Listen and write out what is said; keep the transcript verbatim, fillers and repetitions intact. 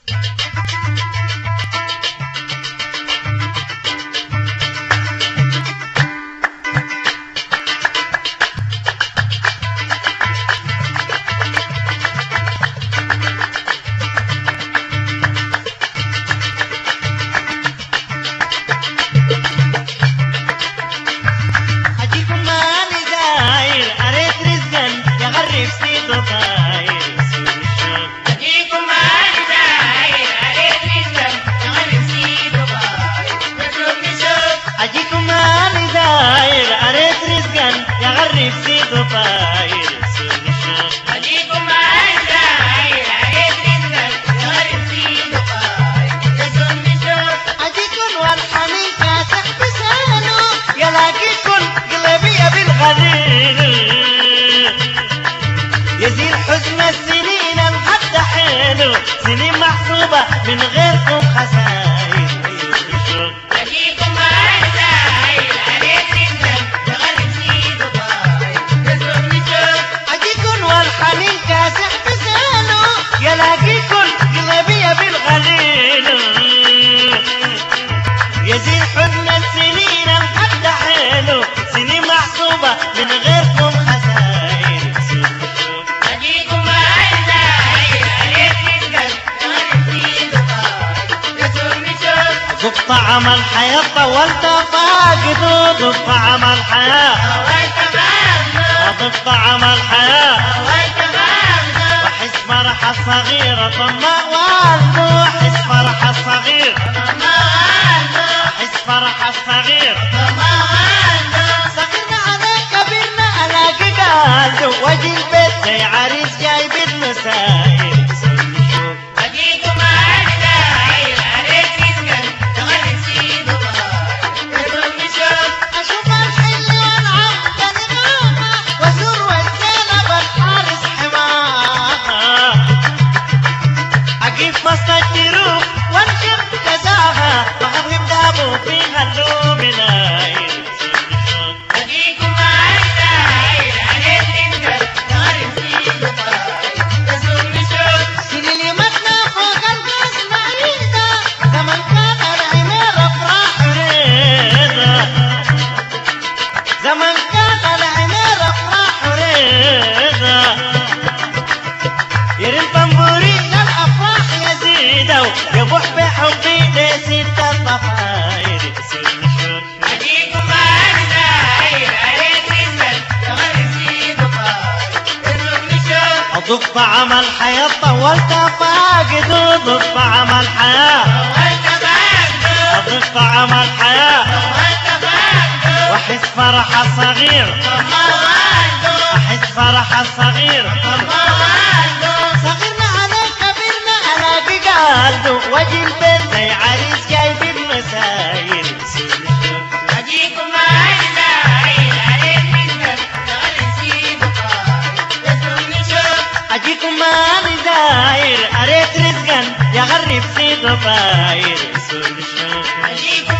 يزيل حزن السنين الحد حلو، سنين محسوبة من غيركم خسائر. أجيكم عالساير عليك نندم تغلب سيد وطاير تسرق نشوف. أجيكم والحنين كاسح بسانه، يلاقيكم قلبية بالغليل. يزيل حزن السنين الحد حلو، سنين محسوبة من غيركم خسائر. ذوق طعم الحياة طولت فاقده، ذوق طعم الحياة ذوق طعم الحياة وحس فرحة صغيرة طمع والده، حس فرحة صغير حس فرحة صغير صغيرنا على كبيرنا ألاقي قالده، واجي البيت زي عريس جاي بالمسائل. زمن كان العمير افراح وريضة، يرن طنبوري للافراح يزيدوا، يبوح بحبي لست الضفاير. أجيكم عالساير عليك نندم تغلب سيد وطاير تسرق نشوف. أذوق طعم الحياة طولت فاقده، ذوق طعم الحياة أذوق طعم الحياة وحس فرحة صغير أحس فرحة صغير صغيرنا على كبيرنا ألاقي قالده، واجي البيت زي عريس جاي بالمساير. أجيكم عالساير عليك نندم تغلب سيد وطاير تسرق نشوف. أجيكم ماني داير أريد رزقا يغرب سيد وطاير. أجيكم